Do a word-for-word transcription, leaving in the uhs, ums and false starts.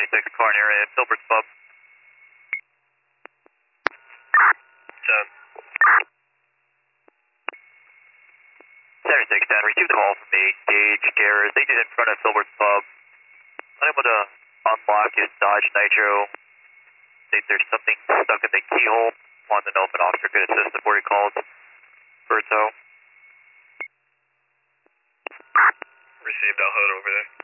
seventy-six car in area, Filbert's Pub. ten. seventy-six ten, received a call from the Gage Garrett. They did in front of Filbert's Pub. Unable to unlock his Dodge Nitro. Think there's something stuck in the keyhole. Wanted to know if an officer could assist before he called for a tow. Received, I'll hold over there.